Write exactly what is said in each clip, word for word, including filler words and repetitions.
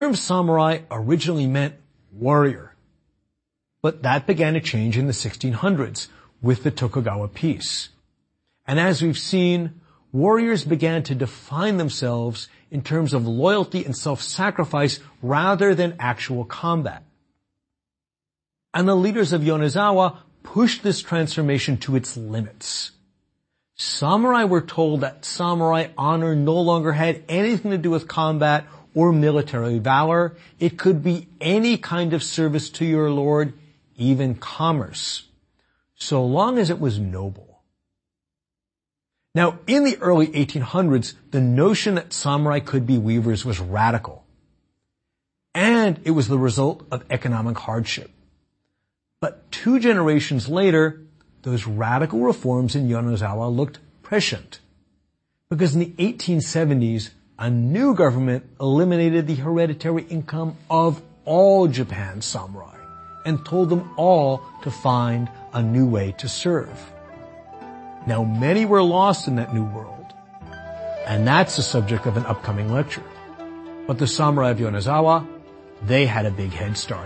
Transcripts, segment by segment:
The term samurai originally meant warrior, but that began to change in the sixteen hundreds with the Tokugawa peace. And as we've seen, warriors began to define themselves in terms of loyalty and self-sacrifice rather than actual combat. And the leaders of Yonezawa pushed this transformation to its limits. Samurai were told that samurai honor no longer had anything to do with combat or military valor. It could be any kind of service to your lord, even commerce, so long as it was noble. Now, in the early eighteen hundreds, the notion that samurai could be weavers was radical, and it was the result of economic hardship. But two generations later, those radical reforms in Yonezawa looked prescient, because in the eighteen seventies, a new government eliminated the hereditary income of all Japan's samurai and told them all to find a new way to serve. Now, many were lost in that new world, and that's the subject of an upcoming lecture. But the samurai of Yonezawa, they had a big head start.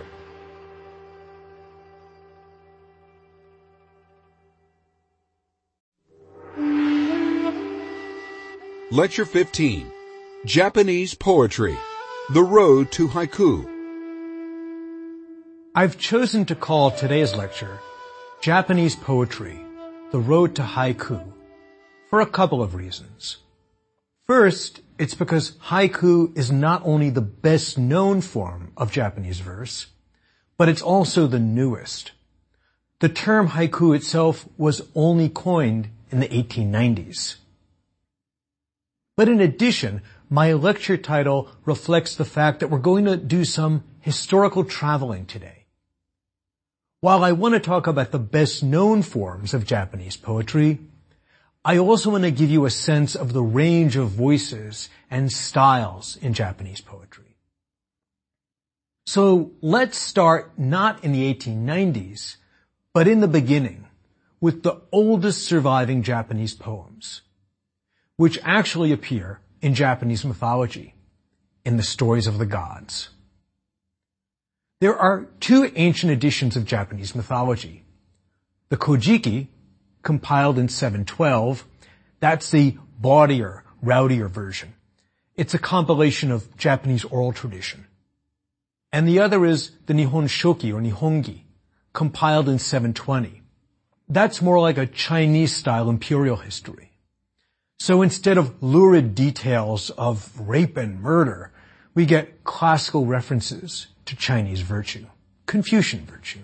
Lecture fifteen, Japanese Poetry, The Road to Haiku. I've chosen to call today's lecture Japanese Poetry, The Road to Haiku, for a couple of reasons. First, it's because haiku is not only the best known form of Japanese verse, but it's also the newest. The term haiku itself was only coined in the eighteen nineties. But in addition, my lecture title reflects the fact that we're going to do some historical traveling today. While I want to talk about the best known forms of Japanese poetry, I also want to give you a sense of the range of voices and styles in Japanese poetry. So let's start not in the eighteen nineties, but in the beginning, with the oldest surviving Japanese poems, which actually appear in Japanese mythology, in the stories of the gods. There are two ancient editions of Japanese mythology. The Kojiki, compiled in seven twelve, that's the bawdier, rowdier version. It's a compilation of Japanese oral tradition. And the other is the Nihon Shoki, or Nihongi, compiled in seven twenty. That's more like a Chinese-style imperial history. So instead of lurid details of rape and murder, we get classical references to Chinese virtue, Confucian virtue.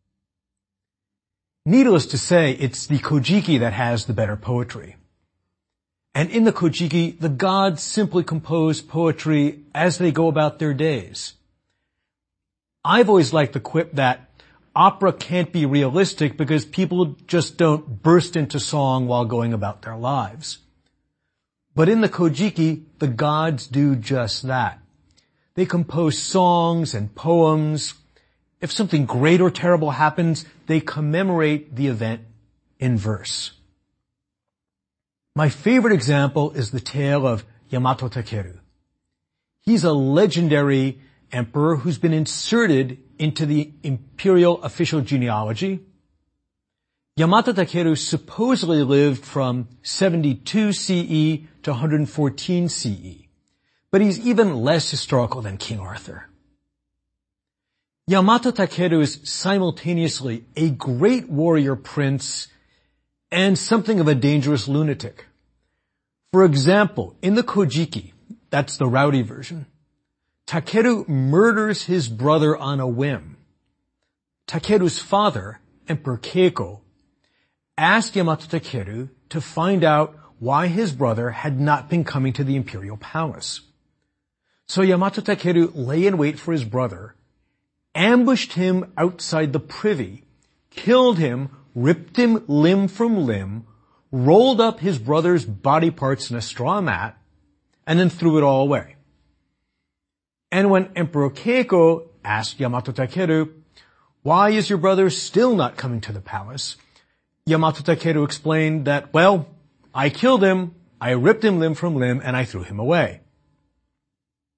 Needless to say, it's the Kojiki that has the better poetry. And in the Kojiki, the gods simply compose poetry as they go about their days. I've always liked the quip that opera can't be realistic because people just don't burst into song while going about their lives. But in the Kojiki, the gods do just that. They compose songs and poems. If something great or terrible happens, they commemorate the event in verse. My favorite example is the tale of Yamato Takeru. He's a legendary emperor who's been inserted into the imperial official genealogy. Yamato Takeru supposedly lived from seventy-two C E to one hundred fourteen C E, but he's even less historical than King Arthur. Yamato Takeru is simultaneously a great warrior prince and something of a dangerous lunatic. For example, in the Kojiki, that's the rowdy version, Takeru murders his brother on a whim. Takeru's father, Emperor Keiko, asked Yamato Takeru to find out why his brother had not been coming to the imperial palace. So Yamato Takeru lay in wait for his brother, ambushed him outside the privy, killed him, ripped him limb from limb, rolled up his brother's body parts in a straw mat, and then threw it all away. And when Emperor Keiko asked Yamato Takeru, "Why is your brother still not coming to the palace?" Yamato Takeru explained that, well, I killed him, I ripped him limb from limb, and I threw him away.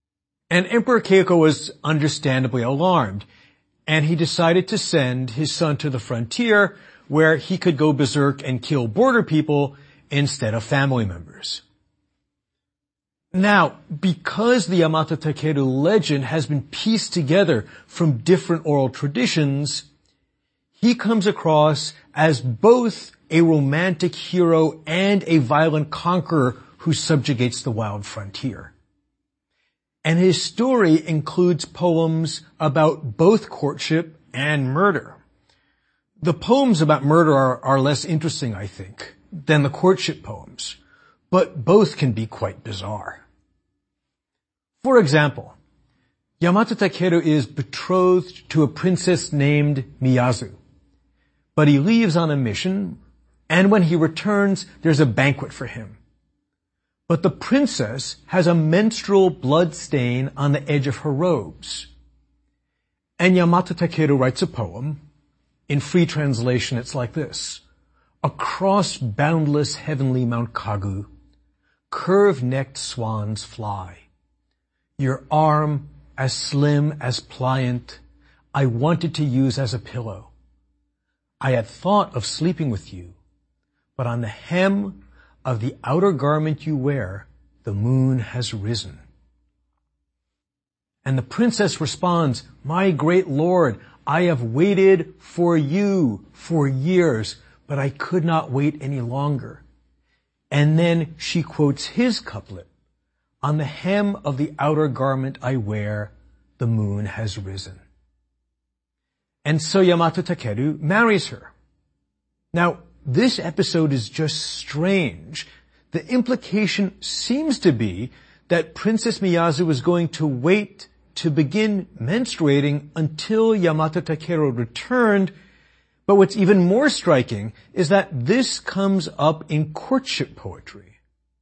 And Emperor Keiko was understandably alarmed, and he decided to send his son to the frontier where he could go berserk and kill border people instead of family members. Now, because the Yamato Takeru legend has been pieced together from different oral traditions, he comes across as both a romantic hero and a violent conqueror who subjugates the wild frontier. And his story includes poems about both courtship and murder. The poems about murder are, are less interesting, I think, than the courtship poems, but both can be quite bizarre. For example, Yamato Takeru is betrothed to a princess named Miyazu, but he leaves on a mission, and when he returns, there's a banquet for him. But the princess has a menstrual blood stain on the edge of her robes. And Yamato Takeru writes a poem. In free translation, it's like this. Across boundless heavenly Mount Kagu, curve-necked swans fly. Your arm, as slim as pliant, I wanted to use as a pillow. I had thought of sleeping with you, but on the hem of the outer garment you wear, the moon has risen. And the princess responds, my great lord, I have waited for you for years, but I could not wait any longer. And then she quotes his couplet, on the hem of the outer garment I wear, the moon has risen. And so Yamato Takeru marries her. Now, this episode is just strange. The implication seems to be that Princess Miyazu was going to wait to begin menstruating until Yamato Takeru returned. But what's even more striking is that this comes up in courtship poetry.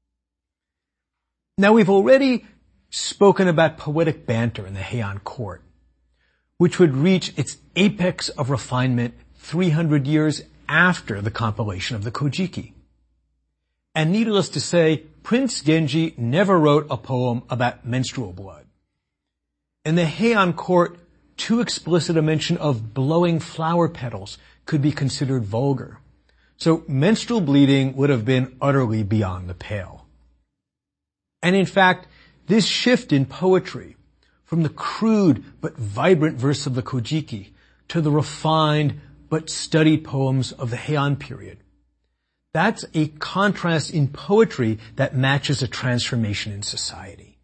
Now, we've already spoken about poetic banter in the Heian court, which would reach its apex of refinement three hundred years after the compilation of the Kojiki. And needless to say, Prince Genji never wrote a poem about menstrual blood. In the Heian court, too explicit a mention of blowing flower petals could be considered vulgar. So menstrual bleeding would have been utterly beyond the pale. And in fact, this shift in poetry from the crude but vibrant verse of the Kojiki to the refined but studied poems of the Heian period, that's a contrast in poetry that matches a transformation in society.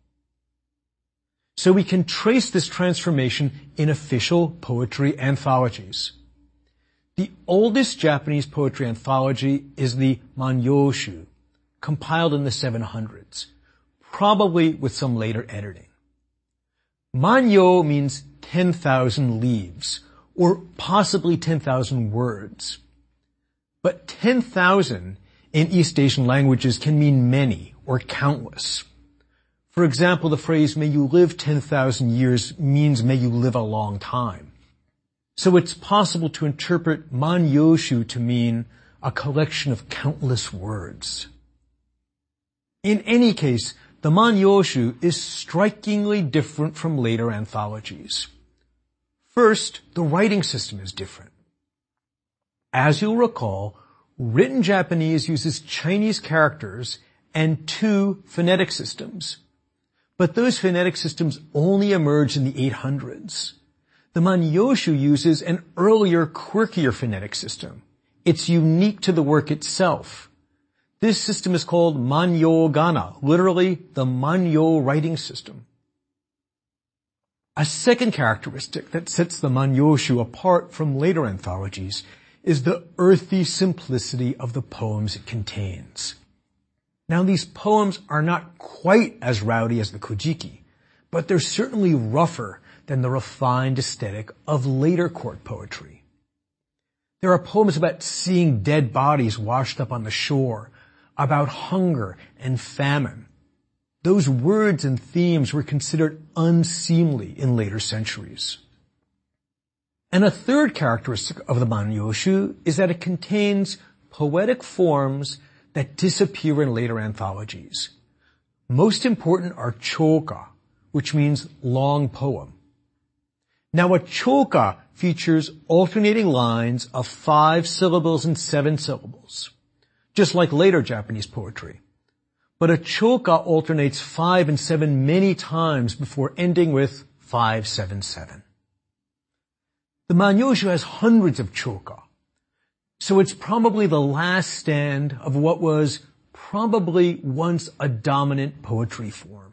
So we can trace this transformation in official poetry anthologies. The oldest Japanese poetry anthology is the Manyoshu, compiled in the seven hundreds, probably with some later editing. Manyo means ten thousand leaves, or possibly ten thousand words. But ten thousand in East Asian languages can mean many or countless. For example, the phrase, may you live ten thousand years means may you live a long time. So it's possible to interpret Manyoshu to mean a collection of countless words. In any case, the Manyoshu is strikingly different from later anthologies. First, the writing system is different. As you'll recall, written Japanese uses Chinese characters and two phonetic systems. But those phonetic systems only emerged in the eight hundreds. The Manyoshu uses an earlier, quirkier phonetic system. It's unique to the work itself. This system is called Manyo Gana, literally the Manyo writing system. A second characteristic that sets the Manyoshu apart from later anthologies is the earthy simplicity of the poems it contains. Now, these poems are not quite as rowdy as the Kojiki, but they're certainly rougher than the refined aesthetic of later court poetry. There are poems about seeing dead bodies washed up on the shore, about hunger and famine. Those words and themes were considered unseemly in later centuries. And a third characteristic of the Manyoshu is that it contains poetic forms that disappear in later anthologies. Most important are choka, which means long poem. Now a choka features alternating lines of five syllables and seven syllables, just like later Japanese poetry. But a choka alternates five and seven many times before ending with five, seven, seven. The Manyoshu has hundreds of choka, so it's probably the last stand of what was probably once a dominant poetry form.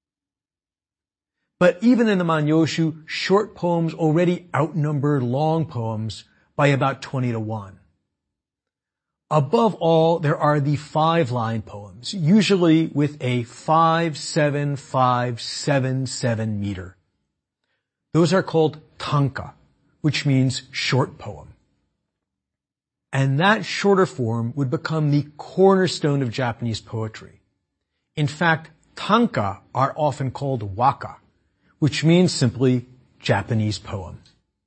But even in the Manyoshu, short poems already outnumber long poems by about twenty to one. Above all, there are the five-line poems, usually with a five, seven, five, seven, seven meter. Those are called tanka, which means short poem. And that shorter form would become the cornerstone of Japanese poetry. In fact, tanka are often called waka, which means simply Japanese poem.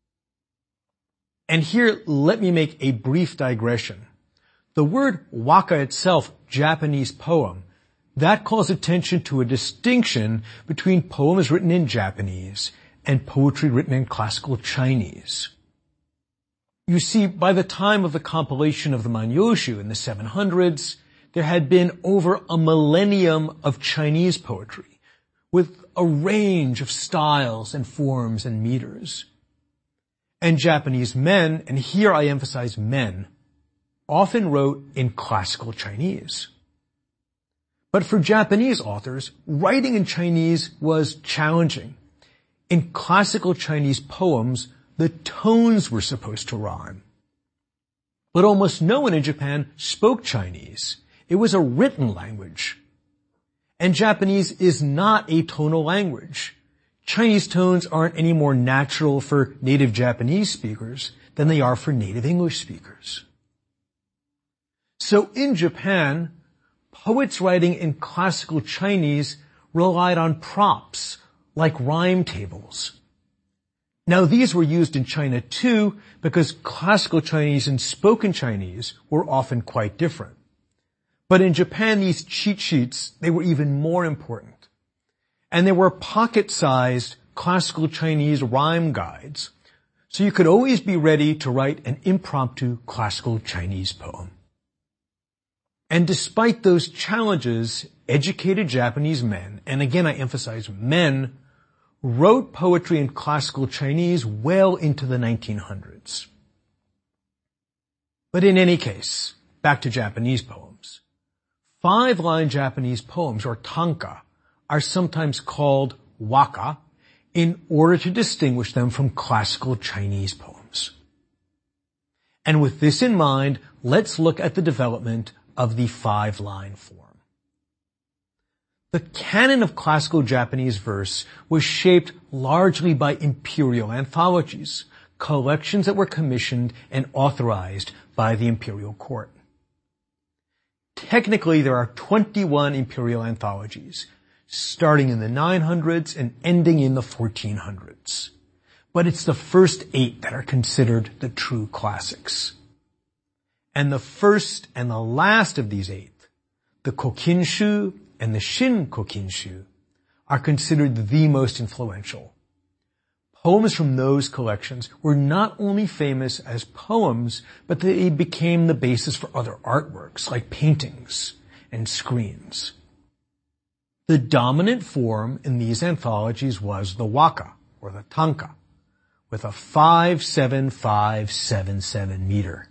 And here, let me make a brief digression. The word waka itself, Japanese poem, that calls attention to a distinction between poems written in Japanese and poetry written in classical Chinese. You see, by the time of the compilation of the Manyoshu in the seven hundreds, there had been over a millennium of Chinese poetry, with a range of styles and forms and meters. And Japanese men, and here I emphasize men, often wrote in classical Chinese. But for Japanese authors, writing in Chinese was challenging. In classical Chinese poems, the tones were supposed to rhyme. But almost no one in Japan spoke Chinese. It was a written language. And Japanese is not a tonal language. Chinese tones aren't any more natural for native Japanese speakers than they are for native English speakers. So in Japan, poets writing in classical Chinese relied on props like rhyme tables. Now these were used in China too because classical Chinese and spoken Chinese were often quite different. But in Japan, these cheat sheets, they were even more important. And there were pocket-sized classical Chinese rhyme guides, so you could always be ready to write an impromptu classical Chinese poem. And despite those challenges, educated Japanese men, and again I emphasize men, wrote poetry in classical Chinese well into the nineteen hundreds. But in any case, back to Japanese poems. Five-line Japanese poems, or tanka, are sometimes called waka in order to distinguish them from classical Chinese poems. And with this in mind, let's look at the development of the five-line form. The canon of classical Japanese verse was shaped largely by imperial anthologies, collections that were commissioned and authorized by the imperial court. Technically, there are twenty-one imperial anthologies, starting in the nine hundreds and ending in the fourteen hundreds. But it's the first eight that are considered the true classics. And the first and the last of these eight, the Kokinshu and the Shin Kokinshu, are considered the most influential. Poems from those collections were not only famous as poems, but they became the basis for other artworks like paintings and screens. The dominant form in these anthologies was the waka, or the tanka, with a five seven five seven seven meter.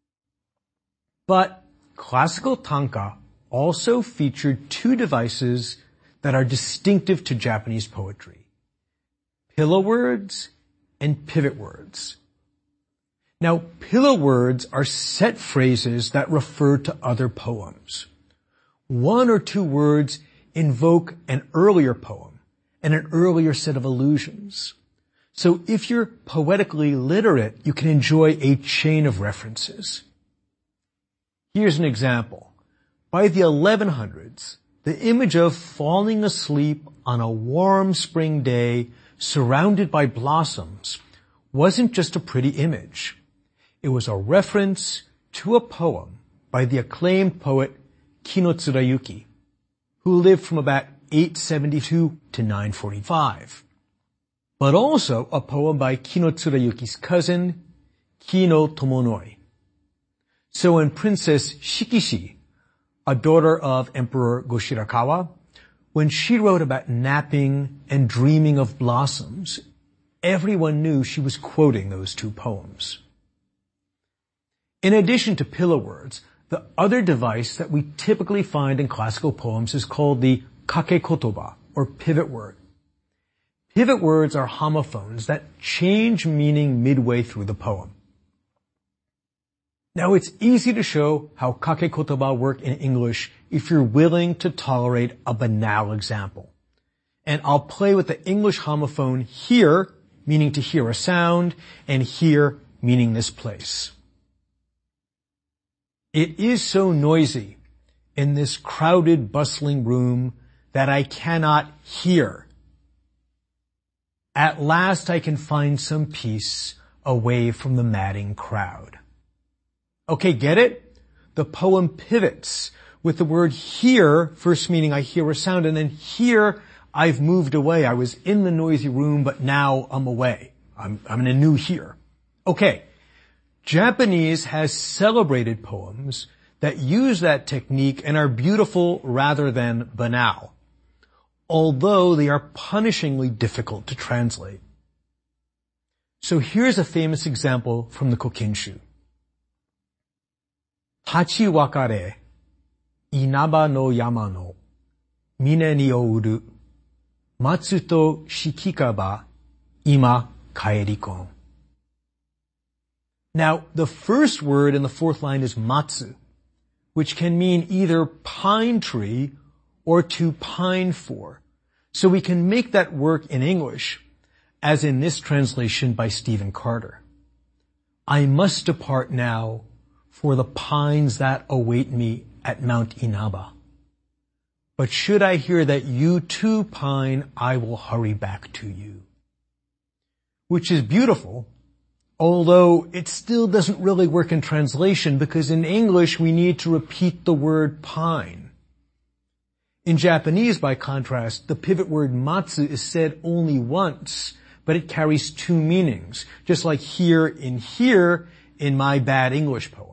But classical tanka also featured two devices that are distinctive to Japanese poetry: pillow words and pivot words. Now, pillow words are set phrases that refer to other poems. One or two words invoke an earlier poem and an earlier set of allusions. So if you're poetically literate, you can enjoy a chain of references. Here's an example. By the eleven hundreds, the image of falling asleep on a warm spring day surrounded by blossoms wasn't just a pretty image. It was a reference to a poem by the acclaimed poet Kino Tsurayuki, who lived from about eight seventy-two to nine forty-five. But also a poem by Kino Tsurayuki's cousin, Kino Tomonoi. So when Princess Shikishi, a daughter of Emperor Goshirakawa, when she wrote about napping and dreaming of blossoms, everyone knew she was quoting those two poems. In addition to pillar words, the other device that we typically find in classical poems is called the kakekotoba, or pivot word. Pivot words are homophones that change meaning midway through the poem. Now, it's easy to show how kakekotoba work in English if you're willing to tolerate a banal example. And I'll play with the English homophone here, meaning to hear a sound, and here, meaning this place. It is so noisy in this crowded, bustling room that I cannot hear. At last I can find some peace away from the madding crowd. Okay, get it? The poem pivots with the word here, first meaning I hear a sound, and then here I've moved away. I was in the noisy room, but now I'm away. I'm, I'm in a new here. Okay. Japanese has celebrated poems that use that technique and are beautiful rather than banal, although they are punishingly difficult to translate. So here's a famous example from the Kokinshu. Hachi wakare, inaba no yama no, mine ni ouru, matsu to shikikaba, ima kaerikon. Now, the first word in the fourth line is matsu, which can mean either pine tree or to pine for. So we can make that work in English, as in this translation by Stephen Carter. I must depart now for the pines that await me at Mount Inaba. But should I hear that you too pine, I will hurry back to you. Which is beautiful, although it still doesn't really work in translation because in English we need to repeat the word pine. In Japanese, by contrast, the pivot word matsu is said only once, but it carries two meanings, just like here in here in my bad English poem.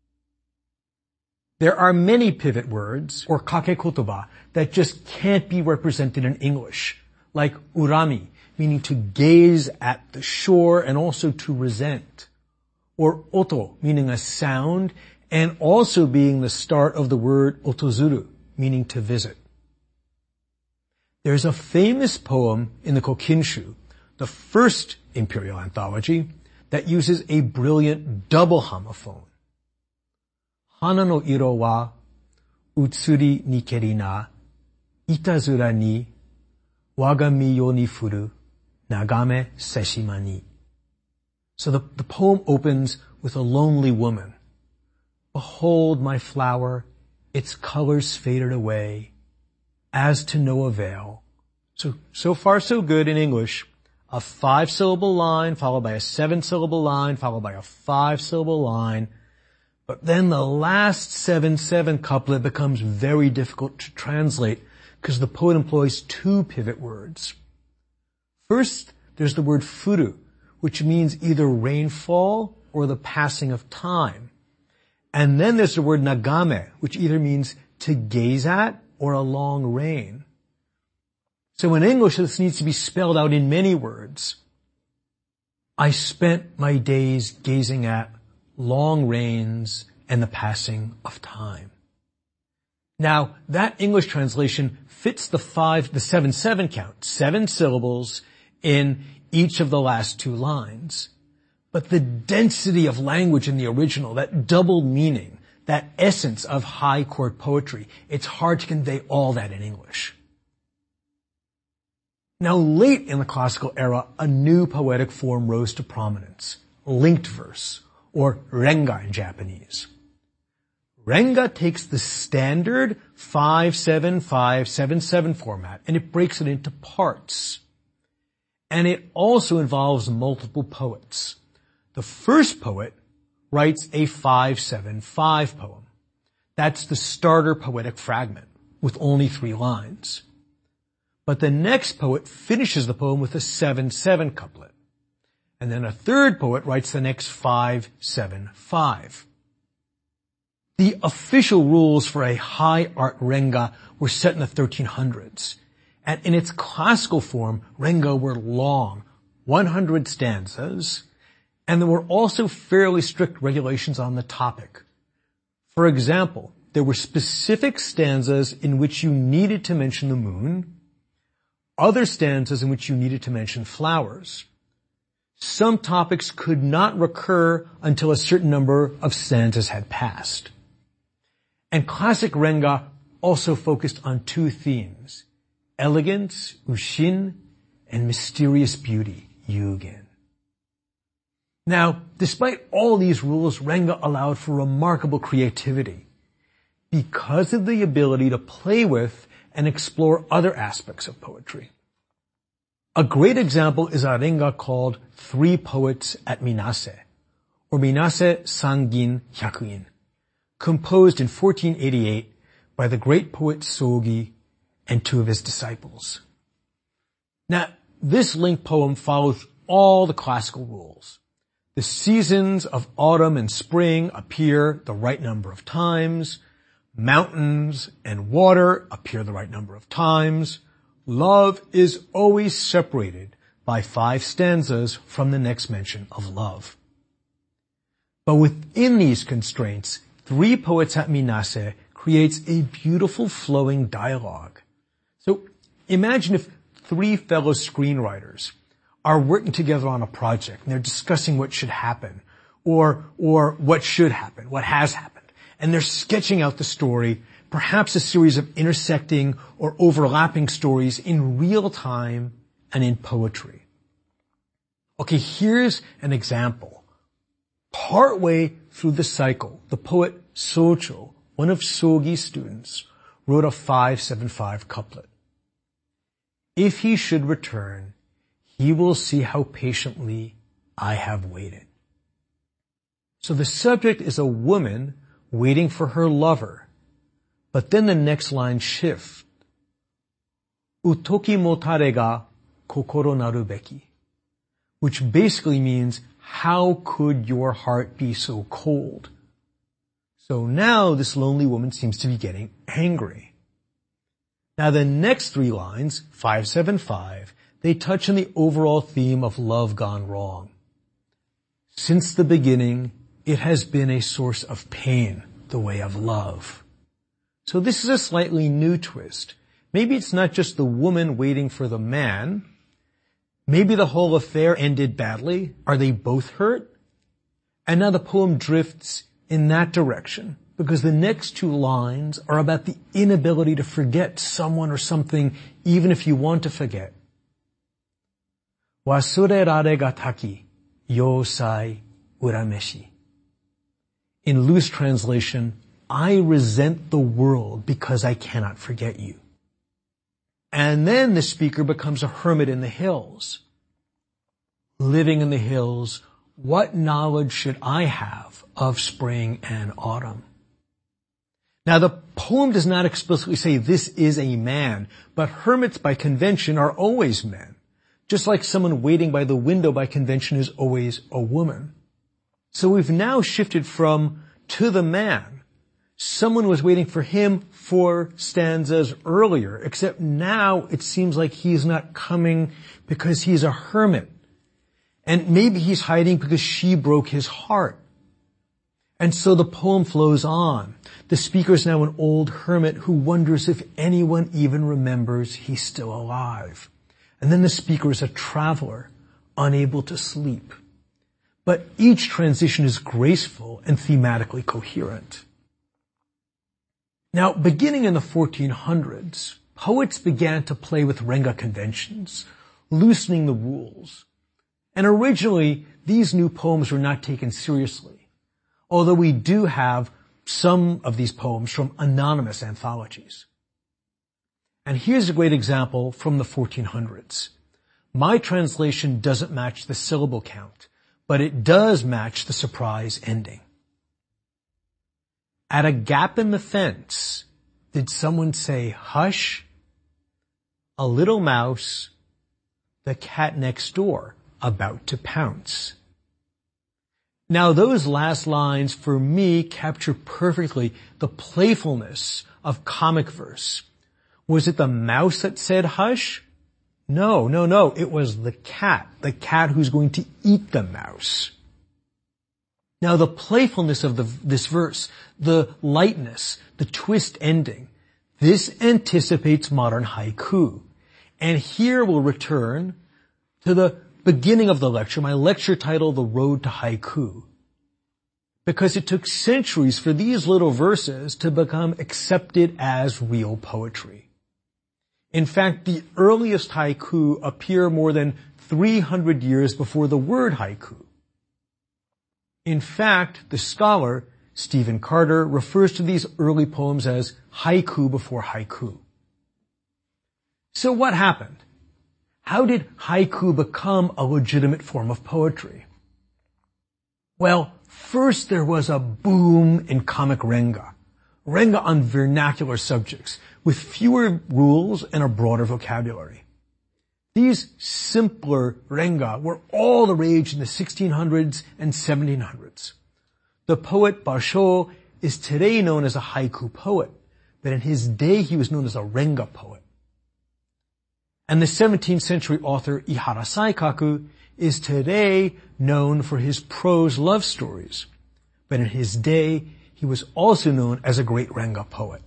There are many pivot words, or kakekotoba, that just can't be represented in English, like urami, meaning to gaze at the shore and also to resent, or oto, meaning a sound, and also being the start of the word otozuru, meaning to visit. There's a famous poem in the Kokinshu, the first imperial anthology, that uses a brilliant double homophone. Hana no iro wa utsuri nikeri na, itazura ni, wagami yo ni furu, nagame seshima ni. So the, the poem opens with a lonely woman. Behold my flower, its colors faded away, as to no avail. So, so far so good in English. A five-syllable line followed by a seven-syllable line followed by a five-syllable line. But then the last seven-seven couplet becomes very difficult to translate because the poet employs two pivot words. First, there's the word furu, which means either rainfall or the passing of time. And then there's the word nagame, which either means to gaze at or a long rain. So in English, this needs to be spelled out in many words. I spent my days gazing at long rains and the passing of time. Now, that English translation fits the five, the seven, seven count, seven syllables in each of the last two lines. But the density of language in the original, that double meaning, that essence of high court poetry, it's hard to convey all that in English. Now, late in the classical era, a new poetic form rose to prominence, linked verse, or renga in Japanese. Renga takes the standard five seven five seven seven format and it breaks it into parts. And it also involves multiple poets. The first poet writes a five seven five poem. That's the starter poetic fragment with only three lines. But the next poet finishes the poem with a seven seven couplet. And then a third poet writes the next five seven five. The official rules for a high art renga were set in the thirteen hundreds. And in its classical form, renga were long, one hundred stanzas, and there were also fairly strict regulations on the topic. For example, there were specific stanzas in which you needed to mention the moon, other stanzas in which you needed to mention flowers. Some topics could not recur until a certain number of stanzas had passed. And classic renga also focused on two themes: elegance, ushin, and mysterious beauty, yugen. Now, despite all these rules, renga allowed for remarkable creativity because of the ability to play with and explore other aspects of poetry. A great example is a renga called Three Poets at Minase, or Minase Sangin Hyakuin, composed in fourteen eighty-eight by the great poet Sogi and two of his disciples. Now, this linked poem follows all the classical rules. The seasons of autumn and spring appear the right number of times. Mountains and water appear the right number of times. Love is always separated by five stanzas from the next mention of love. But within these constraints, Three Poets at Minase creates a beautiful flowing dialogue. So imagine if three fellow screenwriters are working together on a project and they're discussing what should happen or, or what should happen, what has happened. And they're sketching out the story, perhaps a series of intersecting or overlapping stories in real time and in poetry. Okay, here's an example. Partway through the cycle, the poet Socho, one of Sogi's students, wrote a five seven five couplet. If he should return, he will see how patiently I have waited. So the subject is a woman waiting for her lover. But then the next line shifts. Utoki motare ga kokoro naru beki, which basically means, how could your heart be so cold? So now this lonely woman seems to be getting angry. Now the next three lines, five seven five, they touch on the overall theme of love gone wrong. Since the beginning, it has been a source of pain, the way of love. So this is a slightly new twist. Maybe it's not just the woman waiting for the man. Maybe the whole affair ended badly. Are they both hurt? And now the poem drifts in that direction because the next two lines are about the inability to forget someone or something even if you want to forget. Wasurerare ga taki, yosai urameshi. In loose translation, I resent the world because I cannot forget you. And then the speaker becomes a hermit in the hills. Living in the hills, what knowledge should I have of spring and autumn? Now the poem does not explicitly say this is a man, but hermits by convention are always men. Just like someone waiting by the window by convention is always a woman. So we've now shifted from to the man. Someone was waiting for him four stanzas earlier, except now it seems like he's not coming because he's a hermit. And maybe he's hiding because she broke his heart. And so the poem flows on. The speaker is now an old hermit who wonders if anyone even remembers he's still alive. And then the speaker is a traveler, unable to sleep. But each transition is graceful and thematically coherent. Now, beginning in the fourteen hundreds, poets began to play with renga conventions, loosening the rules. And originally, these new poems were not taken seriously, although we do have some of these poems from anonymous anthologies. And here's a great example from the fourteen hundreds. My translation doesn't match the syllable count, but it does match the surprise ending. At a gap in the fence, did someone say, hush? a little mouse, the cat next door, about to pounce. Now those last lines for me capture perfectly the playfulness of comic verse. Was it the mouse that said hush? No, no, no. It was the cat, the cat who's going to eat the mouse. Now the playfulness of the, this verse, the lightness, the twist ending, this anticipates modern haiku. And here we'll return to the beginning of the lecture, my lecture title, The Road to Haiku. Because it took centuries for these little verses to become accepted as real poetry. In fact, the earliest haiku appear more than three hundred years before the word haiku. In fact, the scholar Stephen Carter refers to these early poems as haiku before haiku. So what happened? How did haiku become a legitimate form of poetry? Well, first there was a boom in comic renga. Renga on vernacular subjects, with fewer rules and a broader vocabulary. These simpler renga were all the rage in the sixteen hundreds and seventeen hundreds. The poet Basho is today known as a haiku poet, but in his day he was known as a renga poet. And the seventeenth century author Ihara Saikaku is today known for his prose love stories, but in his day he was also known as a great renga poet.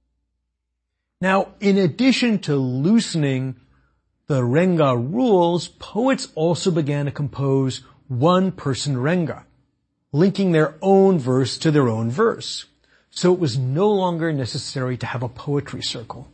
Now, in addition to loosening the renga rules, poets also began to compose one-person renga, linking their own verse to their own verse. So it was no longer necessary to have a poetry circle.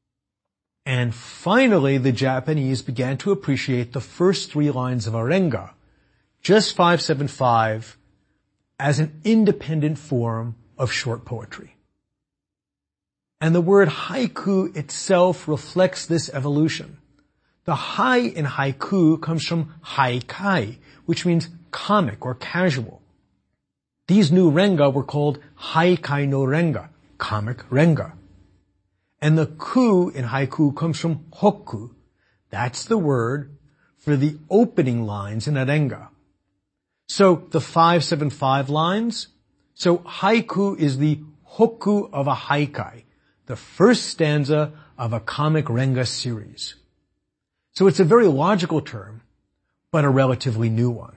And finally, the Japanese began to appreciate the first three lines of a renga, just five seven five, as an independent form of short poetry. And the word haiku itself reflects this evolution. The hai in haiku comes from haikai, which means comic or casual. These new renga were called haikai no renga, comic renga. And the ku in haiku comes from hokku. That's the word for the opening lines in a renga. So the five seven five lines, so haiku is the hokku of a haikai, the first stanza of a comic renga series. So it's a very logical term, but a relatively new one.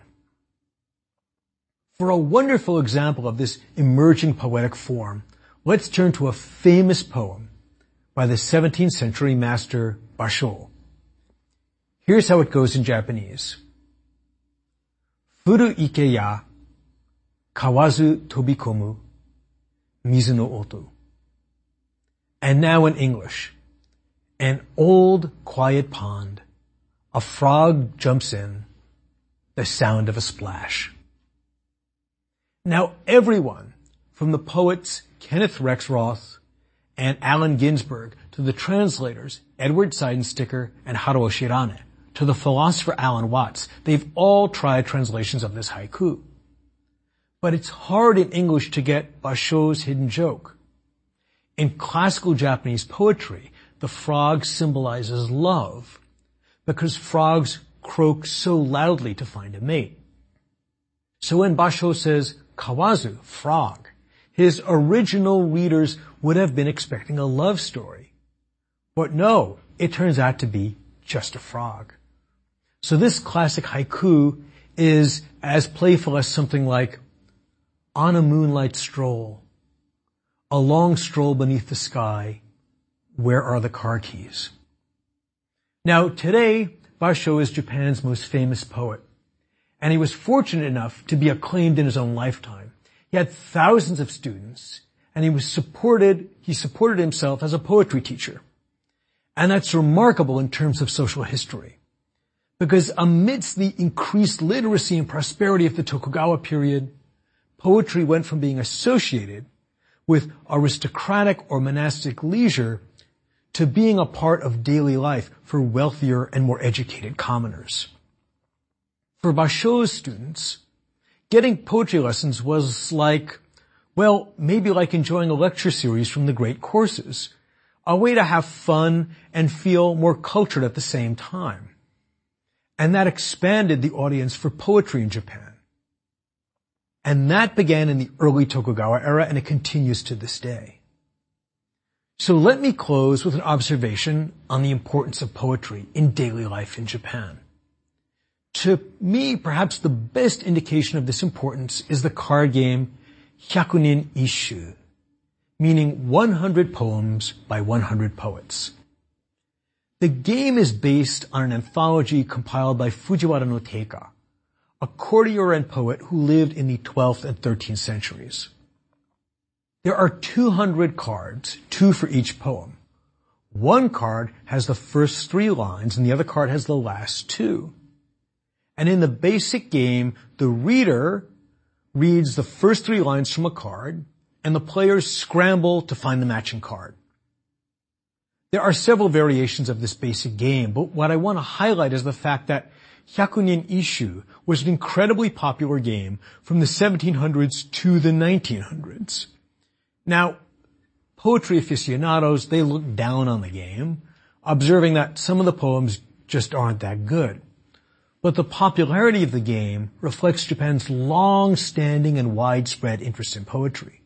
For a wonderful example of this emerging poetic form, let's turn to a famous poem by the seventeenth century master Basho. Here's how it goes in Japanese. Furu ike ya kawazu tobikomu mizu no oto. And now in English. An old, quiet pond. A frog jumps in. The sound of a splash. Now everyone, from the poets Kenneth Rexroth and Allen Ginsberg to the translators Edward Seidensticker and Haruo Shirane, to the philosopher Alan Watts, they've all tried translations of this haiku. But it's hard in English to get Basho's hidden joke. In classical Japanese poetry, the frog symbolizes love, because frogs croak so loudly to find a mate. So when Basho says, kawazu, frog, his original readers would have been expecting a love story. But no, it turns out to be just a frog. So this classic haiku is as playful as something like, on a moonlight stroll, a long stroll beneath the sky, where are the car keys? Now today, Basho is Japan's most famous poet, and he was fortunate enough to be acclaimed in his own lifetime. He had thousands of students, and he was supported, he supported himself as a poetry teacher. And that's remarkable in terms of social history. Because amidst the increased literacy and prosperity of the Tokugawa period, poetry went from being associated with aristocratic or monastic leisure to being a part of daily life for wealthier and more educated commoners. For Basho's students, getting poetry lessons was like, well, maybe like enjoying a lecture series from the great courses, a way to have fun and feel more cultured at the same time. And that expanded the audience for poetry in Japan. And that began in the early Tokugawa era, and it continues to this day. So let me close with an observation on the importance of poetry in daily life in Japan. To me, perhaps the best indication of this importance is the card game Hyakunin Isshu, meaning one hundred poems by one hundred poets. The game is based on an anthology compiled by Fujiwara no Teika, a courtier and poet who lived in the twelfth and thirteenth centuries. There are two hundred cards, two for each poem. One card has the first three lines and the other card has the last two. And in the basic game, the reader reads the first three lines from a card, and the players scramble to find the matching card. There are several variations of this basic game, but what I want to highlight is the fact that Hyakunin Isshu was an incredibly popular game from the seventeen hundreds to the nineteen hundreds. Now, poetry aficionados, they look down on the game, observing that some of the poems just aren't that good. But the popularity of the game reflects Japan's long-standing and widespread interest in poetry.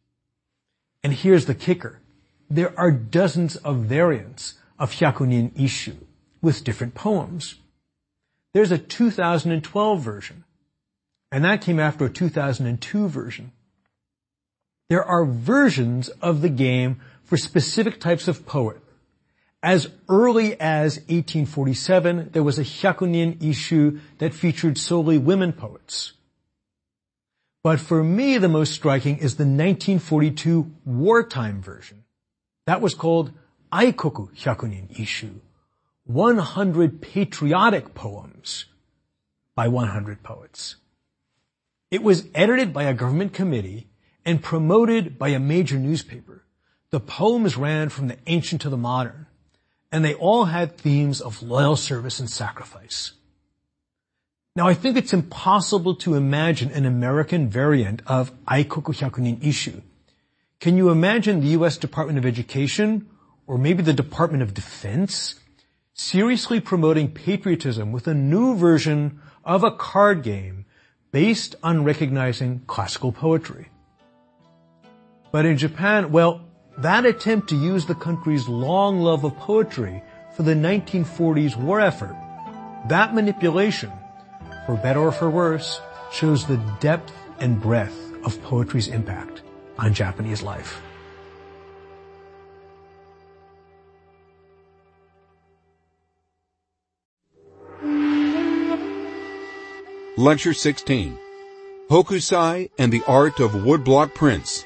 And here's the kicker. There are dozens of variants of Hyakunin Isshu with different poems. There's a two thousand twelve version, and that came after a two thousand two version. There are versions of the game for specific types of poet. As early as eighteen forty-seven, there was a Hyakunin Isshu that featured solely women poets. But for me, the most striking is the nineteen forty-two wartime version. That was called Aikoku Hyakunin Isshu, one hundred patriotic poems by one hundred poets. It was edited by a government committee and promoted by a major newspaper. The poems ran from the ancient to the modern, and they all had themes of loyal service and sacrifice. Now, I think it's impossible to imagine an American variant of Aikoku Hyakunin Isshu. Can you imagine the U S Department of Education, or maybe the Department of Defense, seriously promoting patriotism with a new version of a card game based on recognizing classical poetry? But in Japan, well, that attempt to use the country's long love of poetry for the nineteen forties war effort, that manipulation, for better or for worse, shows the depth and breadth of poetry's impact on Japanese life. Lecture sixteen, Hokusai and the Art of Woodblock Prints.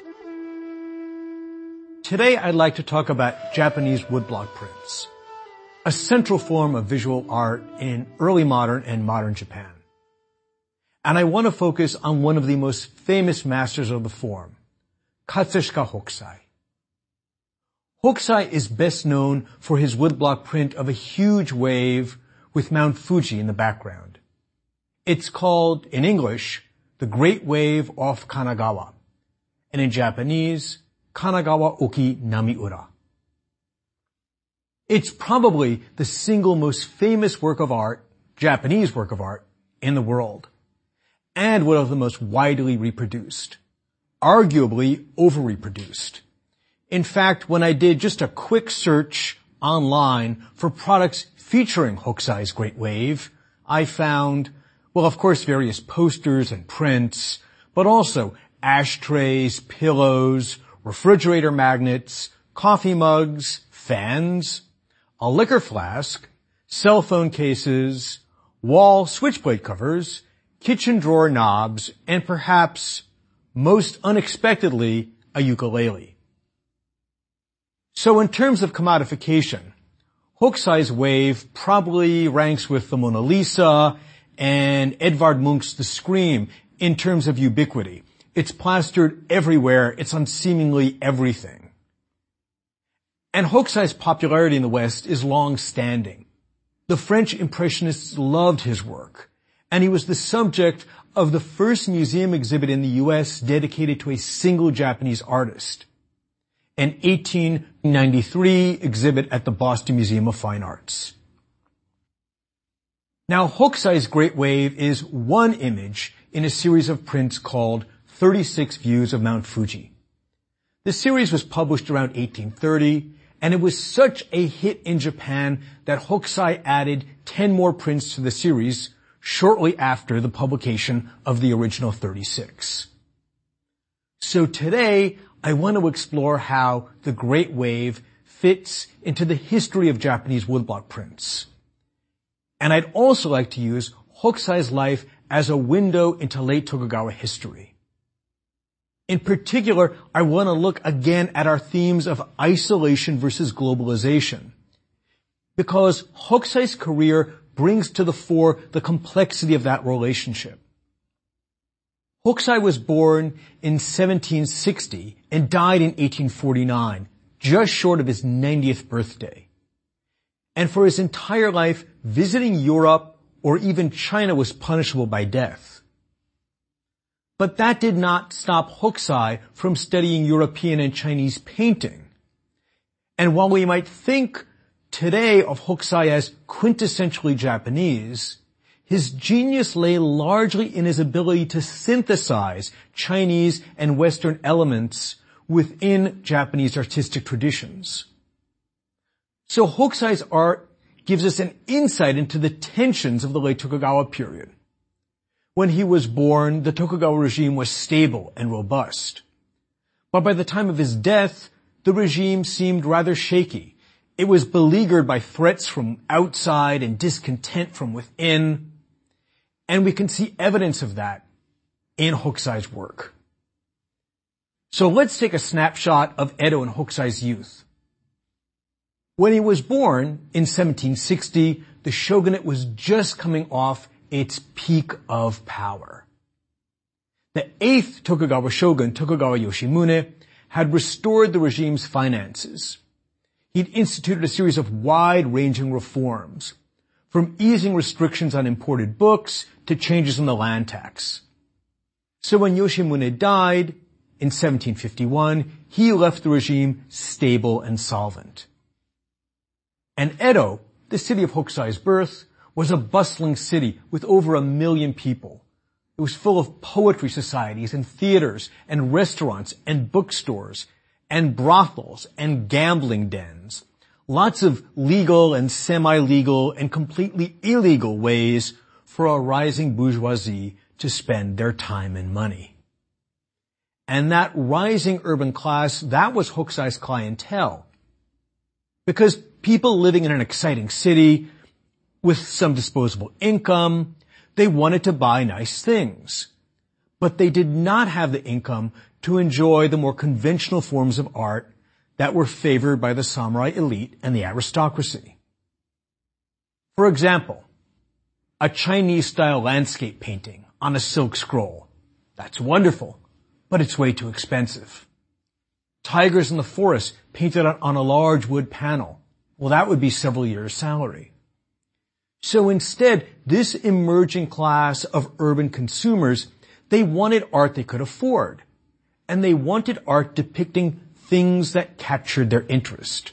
Today I'd like to talk about Japanese woodblock prints, a central form of visual art in early modern and modern Japan. And I want to focus on one of the most famous masters of the form, Katsushika Hokusai. Hokusai is best known for his woodblock print of a huge wave with Mount Fuji in the background. It's called, in English, the Great Wave off Kanagawa, and in Japanese, Kanagawa Oki Namiura. It's probably the single most famous work of art, Japanese work of art, in the world, and one of the most widely reproduced, arguably over-reproduced. In fact, when I did just a quick search online for products featuring Hokusai's Great Wave, I found, well, of course, various posters and prints, but also ashtrays, pillows, refrigerator magnets, coffee mugs, fans, a liquor flask, cell phone cases, wall switchblade covers, kitchen drawer knobs, and perhaps, most unexpectedly, a ukulele. So in terms of commodification, Hokusai's wave probably ranks with the Mona Lisa and Edvard Munch's The Scream in terms of ubiquity. It's plastered everywhere. It's on seemingly everything. And Hokusai's popularity in the West is long-standing. The French Impressionists loved his work, and he was the subject of the first museum exhibit in the U S dedicated to a single Japanese artist. an eighteen ninety-three exhibit at the Boston Museum of Fine Arts. Now, Hokusai's Great Wave is one image in a series of prints called thirty-six Views of Mount Fuji. The series was published around eighteen thirty, and it was such a hit in Japan that Hokusai added ten more prints to the series shortly after the publication of the original thirty-six. So today, I want to explore how the Great Wave fits into the history of Japanese woodblock prints. And I'd also like to use Hokusai's life as a window into late Tokugawa history. In particular, I want to look again at our themes of isolation versus globalization, because Hokusai's career brings to the fore the complexity of that relationship. Hokusai was born in seventeen sixty and died in eighteen forty-nine, just short of his ninetieth birthday. And for his entire life, visiting Europe or even China was punishable by death. But that did not stop Hokusai from studying European and Chinese painting. And while we might think today of Hokusai as quintessentially Japanese, his genius lay largely in his ability to synthesize Chinese and Western elements within Japanese artistic traditions. So Hokusai's art gives us an insight into the tensions of the late Tokugawa period. When he was born, the Tokugawa regime was stable and robust. But by the time of his death, the regime seemed rather shaky. It was beleaguered by threats from outside and discontent from within. And we can see evidence of that in Hokusai's work. So let's take a snapshot of Edo and Hokusai's youth. When he was born in seventeen sixty, the shogunate was just coming off its peak of power. The eighth Tokugawa shogun, Tokugawa Yoshimune, had restored the regime's finances. He'd instituted a series of wide-ranging reforms, from easing restrictions on imported books to changes in the land tax. So when Yoshimune died in seventeen fifty-one, he left the regime stable and solvent. And Edo, the city of Hokusai's birth, was a bustling city with over a million people. It was full of poetry societies and theaters and restaurants and bookstores and brothels and gambling dens. Lots of legal and semi-legal and completely illegal ways for a rising bourgeoisie to spend their time and money. And that rising urban class, that was Hokusai's clientele. Because people living in an exciting city with some disposable income, they wanted to buy nice things. But they did not have the income to enjoy the more conventional forms of art that were favored by the samurai elite and the aristocracy. For example, a Chinese-style landscape painting on a silk scroll. That's wonderful, but it's way too expensive. Tigers in the forest painted on a large wood panel. Well, that would be several years' salary. So instead, this emerging class of urban consumers, they wanted art they could afford. And they wanted art depicting things that captured their interest.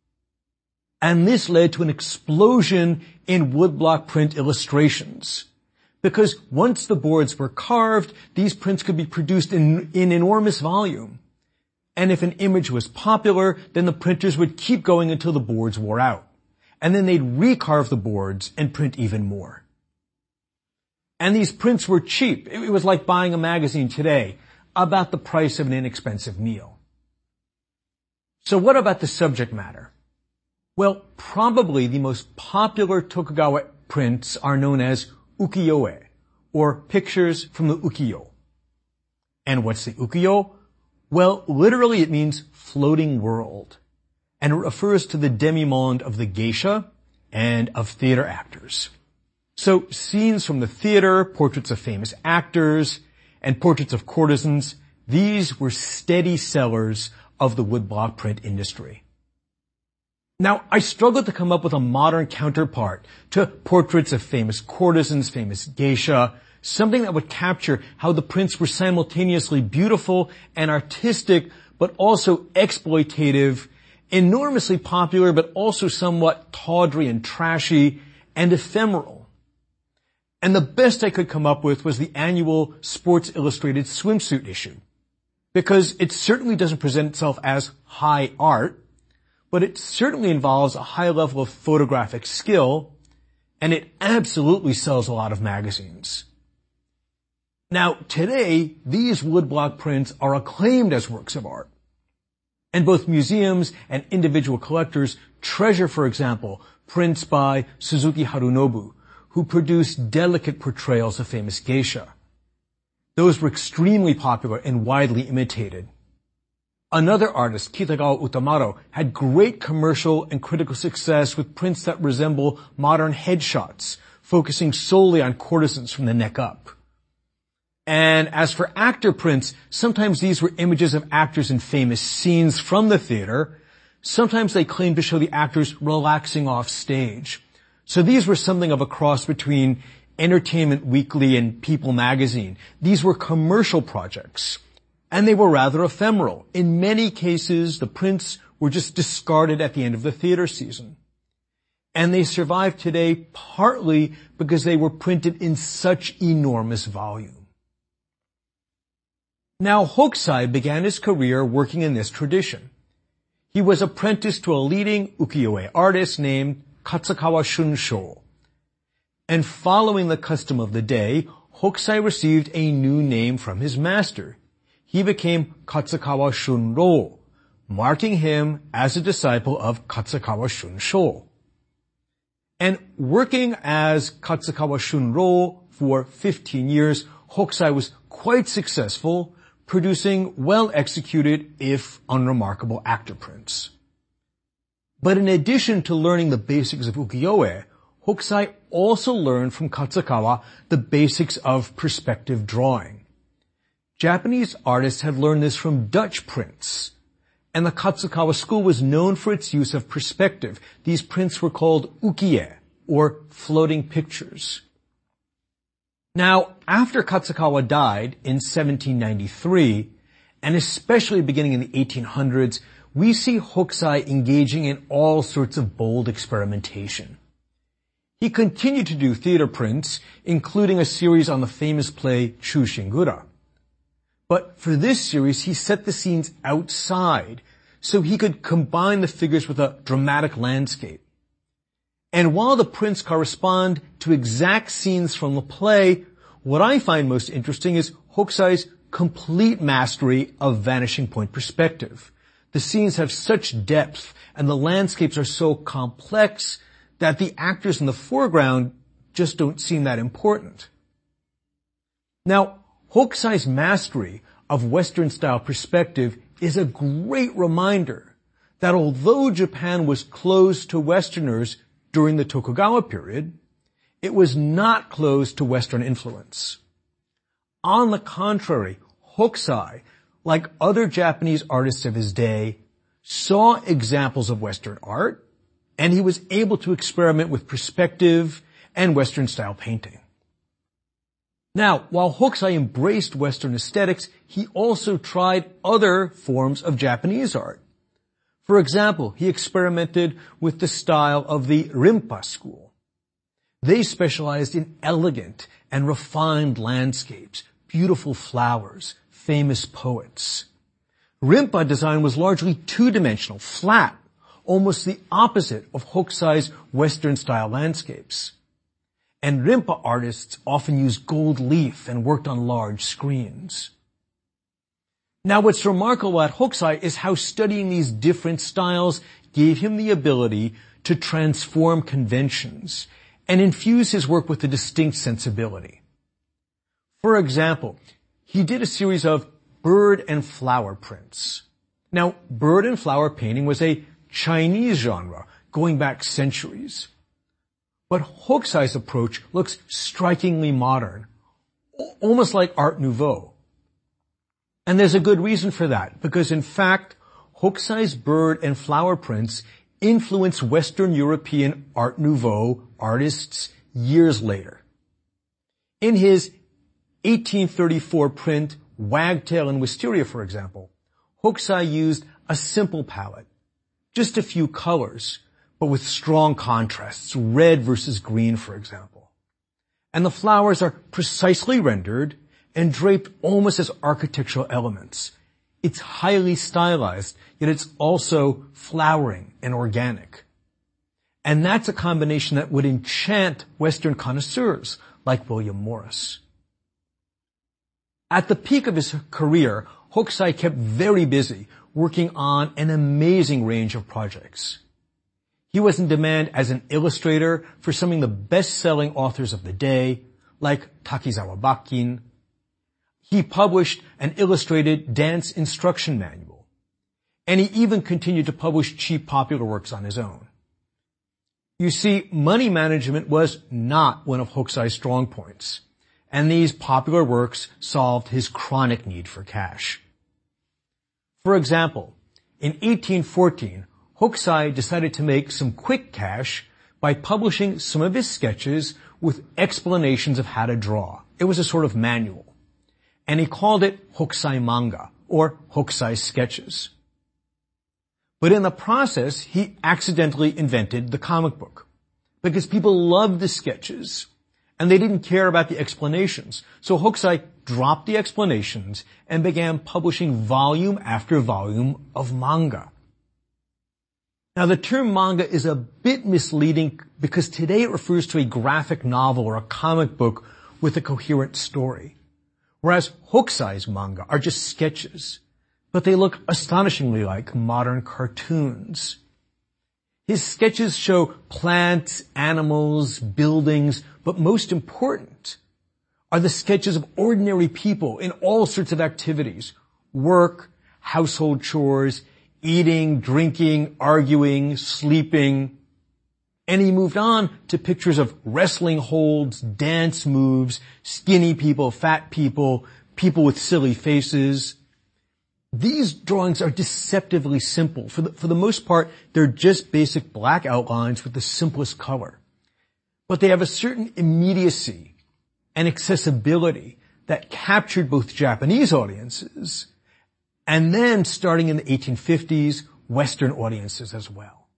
And this led to an explosion in woodblock print illustrations. Because once the boards were carved, these prints could be produced in, in enormous volume. And if an image was popular, then the printers would keep going until the boards wore out. And then they'd recarve the boards and print even more. And these prints were cheap. It was like buying a magazine today, about the price of an inexpensive meal. So what about the subject matter? Well, probably the most popular Tokugawa prints are known as ukiyo-e, or pictures from the ukiyo. And what's the ukiyo? Well, literally it means floating world, and it refers to the demi-monde of the geisha and of theater actors. So scenes from the theater, portraits of famous actors, and portraits of courtesans, these were steady sellers of the woodblock print industry. Now, I struggled to come up with a modern counterpart to portraits of famous courtesans, famous geisha, something that would capture how the prints were simultaneously beautiful and artistic, but also exploitative, enormously popular, but also somewhat tawdry and trashy, and ephemeral. And the best I could come up with was the annual Sports Illustrated swimsuit issue, because it certainly doesn't present itself as high art, but it certainly involves a high level of photographic skill, and it absolutely sells a lot of magazines. Now, today, these woodblock prints are acclaimed as works of art. And both museums and individual collectors treasure, for example, prints by Suzuki Harunobu, who produced delicate portrayals of famous geisha. Those were extremely popular and widely imitated. Another artist, Kitagawa Utamaro, had great commercial and critical success with prints that resemble modern headshots, focusing solely on courtesans from the neck up. And as for actor prints, sometimes these were images of actors in famous scenes from the theater. Sometimes they claimed to show the actors relaxing off stage. So these were something of a cross between Entertainment Weekly and People magazine. These were commercial projects. And they were rather ephemeral. In many cases, the prints were just discarded at the end of the theater season. And they survive today partly because they were printed in such enormous volume. Now, Hokusai began his career working in this tradition. He was apprenticed to a leading ukiyo-e artist named Katsukawa Shunsho. And following the custom of the day, Hokusai received a new name from his master. He became Katsukawa Shunro, marking him as a disciple of Katsukawa Shunsho. And working as Katsukawa Shunro for fifteen years, Hokusai was quite successful, producing well-executed, if unremarkable, actor prints. But in addition to learning the basics of ukiyo-e, Hokusai also learned from Katsukawa the basics of perspective drawing. Japanese artists had learned this from Dutch prints, and the Katsukawa school was known for its use of perspective. These prints were called ukie, or floating pictures. Now, after Katsukawa died in seventeen ninety-three, and especially beginning in the eighteen hundreds, we see Hokusai engaging in all sorts of bold experimentation. He continued to do theater prints, including a series on the famous play Chu Shingura. But for this series, he set the scenes outside, so he could combine the figures with a dramatic landscape. And while the prints correspond to exact scenes from the play, what I find most interesting is Hokusai's complete mastery of vanishing point perspective. The scenes have such depth, and the landscapes are so complex that the actors in the foreground just don't seem that important. Now, Hokusai's mastery of Western-style perspective is a great reminder that although Japan was closed to Westerners during the Tokugawa period, it was not closed to Western influence. On the contrary, Hokusai, like other Japanese artists of his day, saw examples of Western art, and he was able to experiment with perspective and Western-style painting. Now, while Hokusai embraced Western aesthetics, he also tried other forms of Japanese art. For example, he experimented with the style of the Rinpa school. They specialized in elegant and refined landscapes, beautiful flowers, famous poets. Rinpa design was largely two-dimensional, flat, almost the opposite of Hokusai's Western-style landscapes. And Rinpa artists often used gold leaf and worked on large screens. Now, what's remarkable about Hokusai is how studying these different styles gave him the ability to transform conventions and infuse his work with a distinct sensibility. For example, he did a series of bird and flower prints. Now, bird and flower painting was a Chinese genre going back centuries. But Hokusai's approach looks strikingly modern, almost like Art Nouveau. And there's a good reason for that, because in fact, Hokusai's bird and flower prints influenced Western European Art Nouveau artists years later. In his eighteen thirty-four print, Wagtail and Wisteria, for example, Hokusai used a simple palette, just a few colors, but with strong contrasts, red versus green, for example. And the flowers are precisely rendered and draped almost as architectural elements. It's highly stylized, yet it's also flowering and organic. And that's a combination that would enchant Western connoisseurs like William Morris. At the peak of his career, Hokusai kept very busy working on an amazing range of projects. He was in demand as an illustrator for some of the best-selling authors of the day, like Takizawa Bakin. He published an illustrated dance instruction manual, and he even continued to publish cheap popular works on his own. You see, money management was not one of Hokusai's strong points, and these popular works solved his chronic need for cash. For example, in eighteen fourteen, Hokusai decided to make some quick cash by publishing some of his sketches with explanations of how to draw. It was a sort of manual. And he called it Hokusai Manga, or Hokusai Sketches. But in the process, he accidentally invented the comic book, because people loved the sketches, and they didn't care about the explanations. So Hokusai dropped the explanations and began publishing volume after volume of manga. Now, the term manga is a bit misleading because today it refers to a graphic novel or a comic book with a coherent story, whereas Hokusai's manga are just sketches, but they look astonishingly like modern cartoons. His sketches show plants, animals, buildings, but most important are the sketches of ordinary people in all sorts of activities: work, household chores, eating, drinking, arguing, sleeping. And he moved on to pictures of wrestling holds, dance moves, skinny people, fat people, people with silly faces. These drawings are deceptively simple. For the, for the most part, they're just basic black outlines with the simplest color. But they have a certain immediacy and accessibility that captured both Japanese audiences and then, starting in the eighteen fifties, Western audiences as well.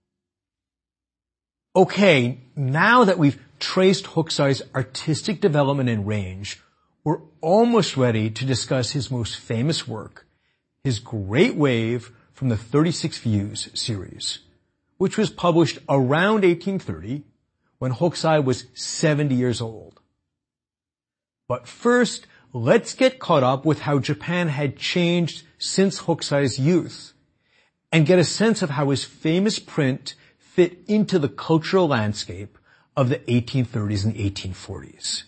Okay, now that we've traced Hokusai's artistic development and range, we're almost ready to discuss his most famous work, his Great Wave from the thirty-six Views series, which was published around eighteen thirty when Hokusai was seventy years old. But first, let's get caught up with how Japan had changed since Hokusai's youth and get a sense of how his famous print fit into the cultural landscape of the eighteen thirties and eighteen forties.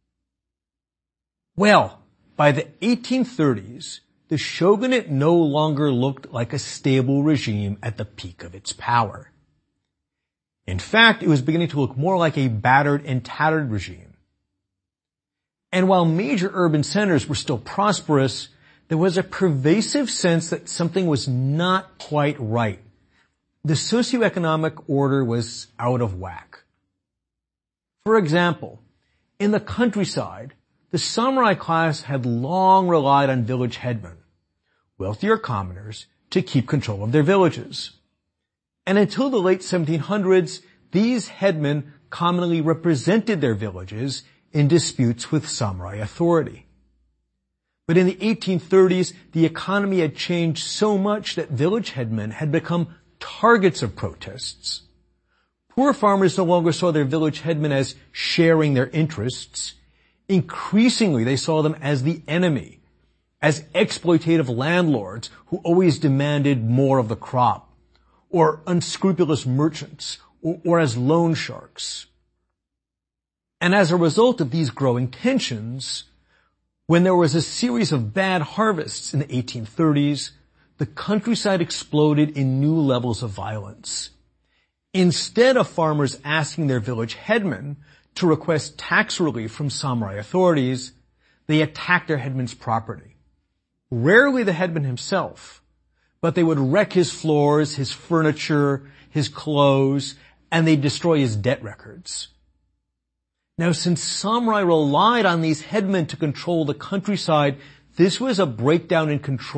Well, by the eighteen thirties, the shogunate no longer looked like a stable regime at the peak of its power. In fact, it was beginning to look more like a battered and tattered regime. And while major urban centers were still prosperous, there was a pervasive sense that something was not quite right. The socioeconomic order was out of whack. For example, in the countryside, the samurai class had long relied on village headmen, wealthier commoners, to keep control of their villages. And until the late seventeen hundreds, these headmen commonly represented their villages in disputes with samurai authority. But in the eighteen thirties, the economy had changed so much that village headmen had become targets of protests. Poor farmers no longer saw their village headmen as sharing their interests. Increasingly, they saw them as the enemy, as exploitative landlords who always demanded more of the crop, or unscrupulous merchants, or, or as loan sharks. And as a result of these growing tensions, when there was a series of bad harvests in the eighteen thirties, the countryside exploded in new levels of violence. Instead of farmers asking their village headmen to request tax relief from samurai authorities, they attacked their headman's property. Rarely the headman himself, but they would wreck his floors, his furniture, his clothes, and they'd destroy his debt records. Now, since samurai relied on these headmen to control the countryside, this was a breakdown in control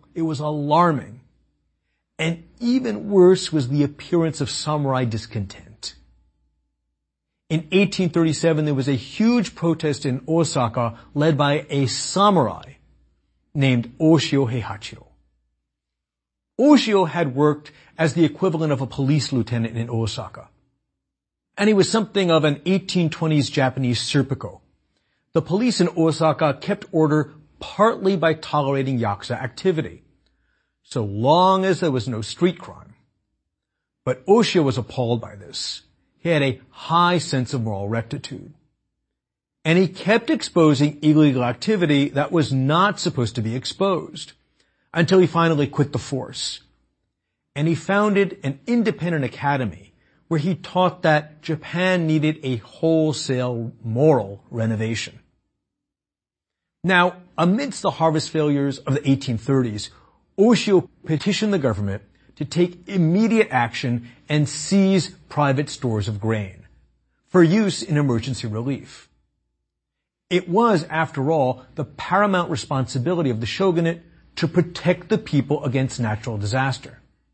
It was alarming. And even worse was the appearance of samurai discontent. In eighteen thirty-seven, there was a huge protest in Osaka led by a samurai named Oshio Heihachiro. Oshio had worked as the equivalent of a police lieutenant in Osaka. And he was something of an eighteen twenties Japanese serpico. The police in Osaka kept order partly by tolerating yakuza activity, so long as there was no street crime. But Oshio was appalled by this. He had a high sense of moral rectitude. And he kept exposing illegal activity that was not supposed to be exposed, until he finally quit the force. And he founded an independent academy where he taught that Japan needed a wholesale moral renovation. Now, amidst the harvest failures of the eighteen thirties, Oshio petitioned the government to take immediate action and seize private stores of grain for use in emergency relief. It was, after all, the paramount responsibility of the shogunate to protect the people against natural disaster.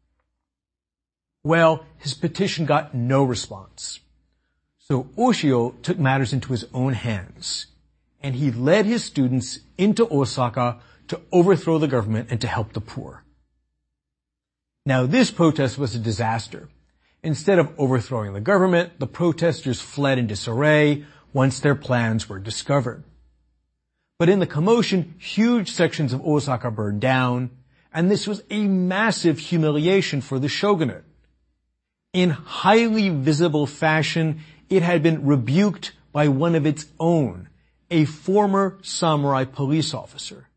Well, his petition got no response. So Oshio took matters into his own hands, and he led his students into Osaka to overthrow the government and to help the poor. Now, this protest was a disaster. Instead of overthrowing the government, the protesters fled in disarray once their plans were discovered. But in the commotion, huge sections of Osaka burned down, and this was a massive humiliation for the shogunate. In highly visible fashion, it had been rebuked by one of its own, a former samurai police officer.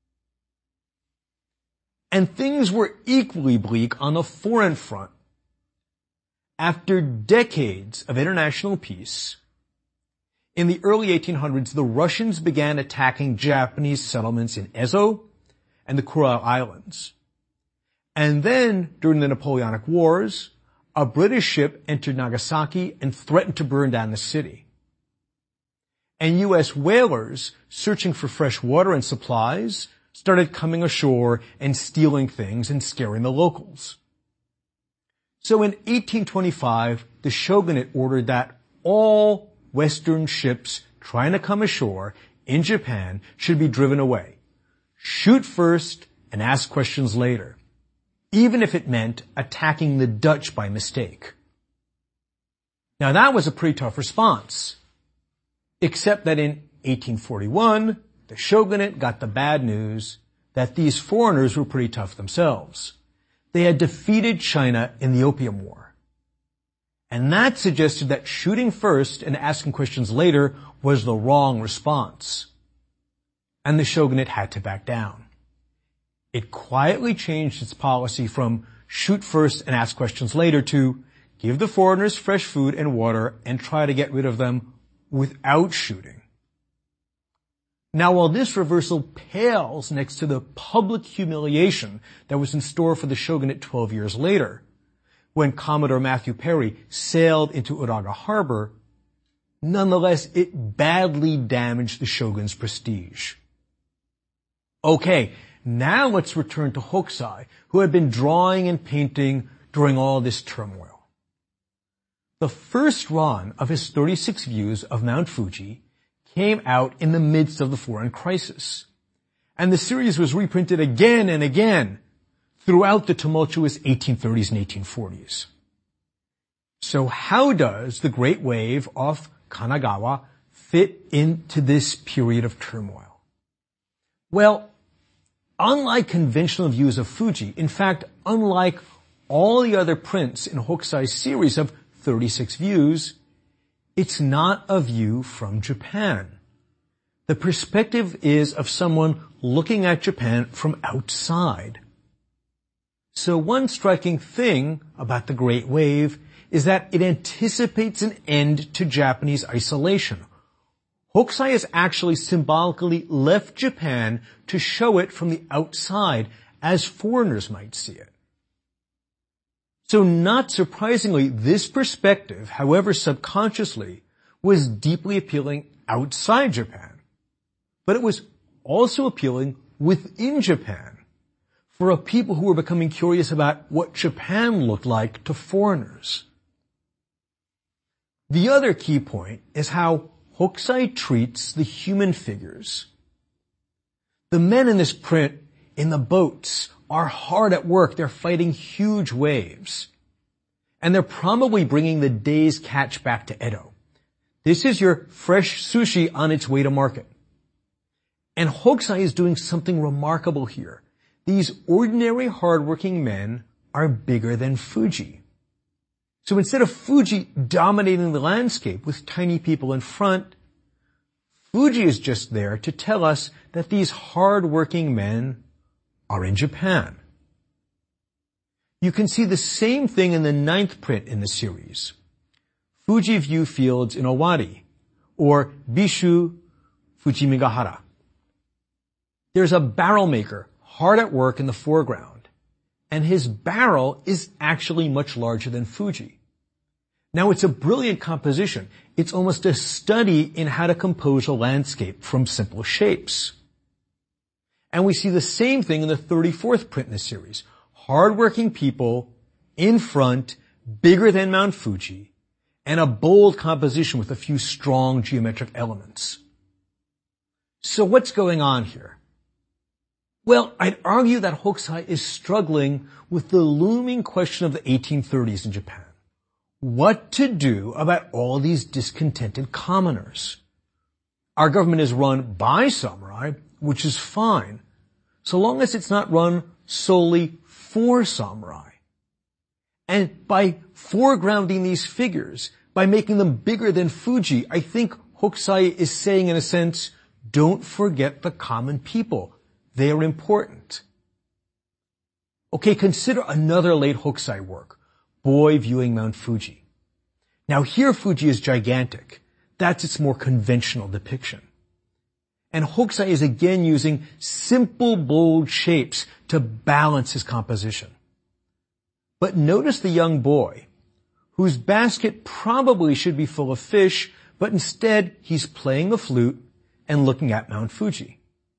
And things were equally bleak on the foreign front. After decades of international peace, in the early eighteen hundreds, the Russians began attacking Japanese settlements in Ezo and the Kuril Islands. And then, during the Napoleonic Wars, a British ship entered Nagasaki and threatened to burn down the city. And U S whalers, searching for fresh water and supplies, started coming ashore and stealing things and scaring the locals. So in eighteen twenty-five, the shogunate ordered that all Western ships trying to come ashore in Japan should be driven away. Shoot first and ask questions later, even if it meant attacking the Dutch by mistake. Now that was a pretty tough response, except that in eighteen forty-one, the shogunate got the bad news that these foreigners were pretty tough themselves. They had defeated China in the Opium War. And that suggested that shooting first and asking questions later was the wrong response. And the shogunate had to back down. It quietly changed its policy from shoot first and ask questions later to give the foreigners fresh food and water and try to get rid of them without shooting. Now, while this reversal pales next to the public humiliation that was in store for the shogunate twelve years later, when Commodore Matthew Perry sailed into Uraga Harbor, nonetheless, it badly damaged the shogun's prestige. Okay, now let's return to Hokusai, who had been drawing and painting during all this turmoil. The first run of his thirty-six views of Mount Fuji came out in the midst of the foreign crisis, and the series was reprinted again and again throughout the tumultuous eighteen thirties and eighteen forties. So how does the Great Wave off Kanagawa fit into this period of turmoil? Well, unlike conventional views of Fuji, in fact, unlike all the other prints in Hokusai's series of thirty-six views, it's not a view from Japan. The perspective is of someone looking at Japan from outside. So one striking thing about the Great Wave is that it anticipates an end to Japanese isolation. Hokusai has actually symbolically left Japan to show it from the outside as foreigners might see it. So not surprisingly, this perspective, however subconsciously, was deeply appealing outside Japan. But it was also appealing within Japan. for a people who were becoming curious about what Japan looked like to foreigners. The other key point is how Hokusai treats the human figures. The men in this print in the boats are hard at work. They're fighting huge waves. And they're probably bringing the day's catch back to Edo. This is your fresh sushi on its way to market. And Hokusai is doing something remarkable here. These ordinary hardworking men are bigger than Fuji. So instead of Fuji dominating the landscape with tiny people in front, Fuji is just there to tell us that these hardworking men are in Japan. You can see the same thing in the ninth print in the series. Fuji View Fields in Owari, or Bishu Fujimigahara. There's a barrel maker hard at work in the foreground, and his barrel is actually much larger than Fuji. Now, it's a brilliant composition. It's almost a study in how to compose a landscape from simple shapes. And we see the same thing in the thirty-fourth print in the series. Hardworking people in front, bigger than Mount Fuji, and a bold composition with a few strong geometric elements. So what's going on here? Well, I'd argue that Hokusai is struggling with the looming question of the eighteen thirties in Japan. What to do about all these discontented commoners? Our government is run by samurai, which is fine, so long as it's not run solely for samurai. And by foregrounding these figures, by making them bigger than Fuji, I think Hokusai is saying, in a sense, don't forget the common people. They are important. Okay, consider another late Hokusai work, Boy Viewing Mount Fuji. Now here Fuji is gigantic. That's its more conventional depiction. And Hokusai is again using simple, bold shapes to balance his composition. But notice the young boy, whose basket probably should be full of fish, but instead he's playing the flute and looking at Mount Fuji.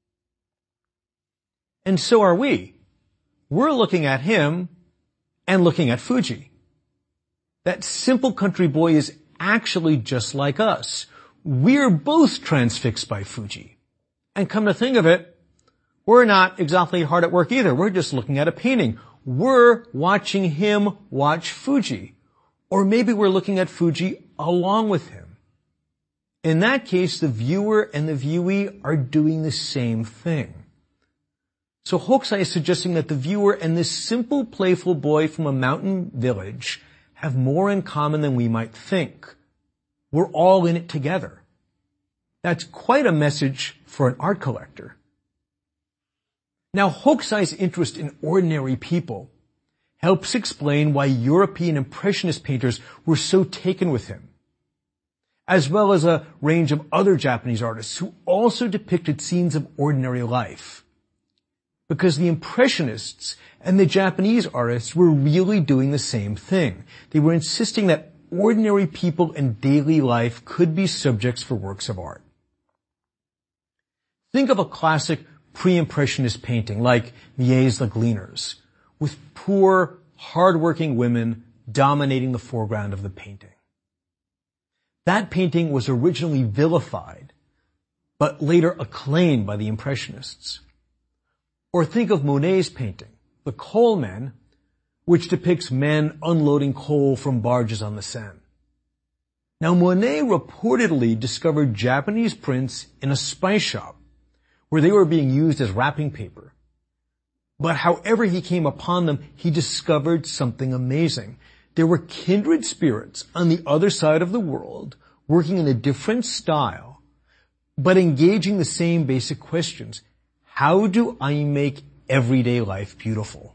And so are we. We're looking at him and looking at Fuji. That simple country boy is actually just like us. We're both transfixed by Fuji. And come to think of it, we're not exactly hard at work either. We're just looking at a painting. We're watching him watch Fuji. Or maybe we're looking at Fuji along with him. In that case, the viewer and the viewee are doing the same thing. So Hokusai is suggesting that the viewer and this simple, playful boy from a mountain village have more in common than we might think. We're all in it together. That's quite a message for an art collector. Now, Hokusai's interest in ordinary people helps explain why European Impressionist painters were so taken with him, as well as a range of other Japanese artists who also depicted scenes of ordinary life. Because the Impressionists and the Japanese artists were really doing the same thing. They were insisting that ordinary people and daily life could be subjects for works of art. Think of a classic pre-Impressionist painting like Millet's The Gleaners, with poor, hard-working women dominating the foreground of the painting. That painting was originally vilified, but later acclaimed by the Impressionists. Or think of Monet's painting, The Coal Men, which depicts men unloading coal from barges on the Seine. Now, Monet reportedly discovered Japanese prints in a spice shop where they were being used as wrapping paper. But however he came upon them, he discovered something amazing. There were kindred spirits on the other side of the world working in a different style, but engaging the same basic questions. How do I make everyday life beautiful?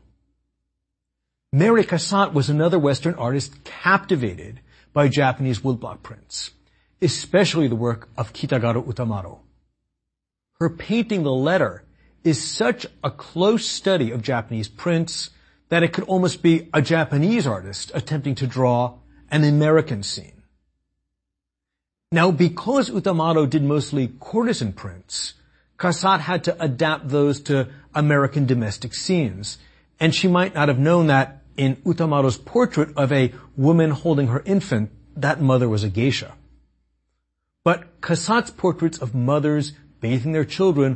Mary Cassatt was another Western artist captivated by Japanese woodblock prints, especially the work of Kitagaru Utamaro. Her painting The Letter is such a close study of Japanese prints that it could almost be a Japanese artist attempting to draw an American scene. Now, because Utamaro did mostly courtesan prints, Cassatt had to adapt those to American domestic scenes, and she might not have known that in Utamaro's portrait of a woman holding her infant, that mother was a geisha. But Cassatt's portraits of mothers bathing their children